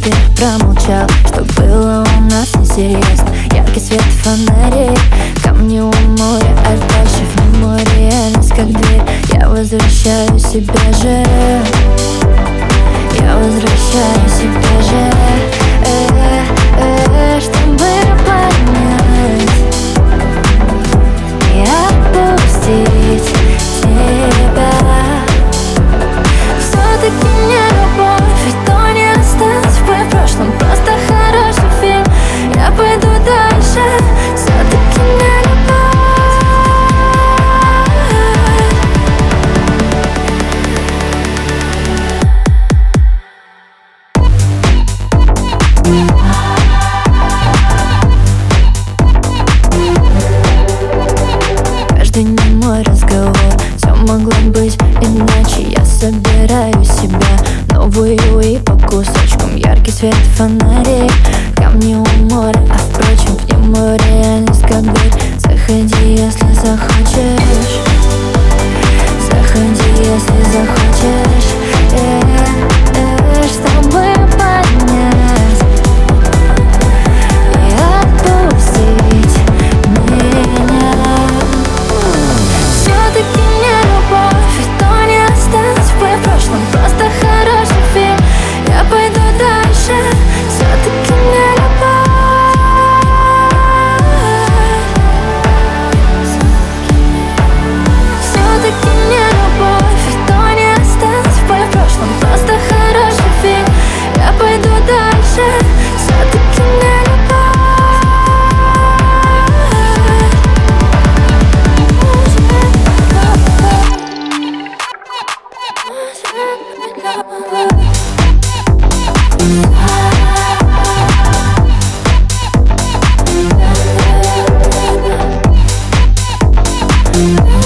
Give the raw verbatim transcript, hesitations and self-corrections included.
теперь промолчал, что было у нас несерьезно. Яркий свет фонарей, камни у моря, а дальше в море реальность как дверь. Я возвращаю себя же, я возвращаю себя же, э, э, чтобы понять и отпустить тебя. Все-таки не любовь, ведь то не осталось в прошлом, просто хороший фильм. Я пойду дальше, все-таки не любовь. Каждый немой разговор, все могло быть иначе. Я собираю себя новую и по кусочкам. Яркий свет фонарей, камни у моря, а впрочем в нему реальность как дверь. Заходи, если захочешь, заходи, если захочешь, э, э, чтобы понять и отпустить меня. Все-таки не любовь, ведь то не осталось в прошлом, просто хороший фильм. Я пойду дальше, все-таки не любовь. Все-таки не любовь, ведь то не осталось в прошлом, просто хороший фильм. Я пойду дальше, все-таки не любовь. Love.